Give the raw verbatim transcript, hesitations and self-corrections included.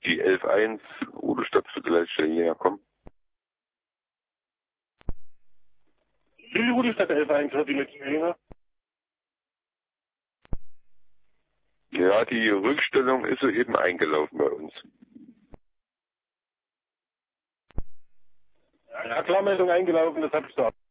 Die elf eins, Rudelstadt Viertelleitstelle, ja, komm. Die Rudelstadt elf eins, hat die letzte Gelegenheit. Ja, die Rückstellung ist soeben eingelaufen bei uns. Ja, Klarmeldung eingelaufen, das habe ich da.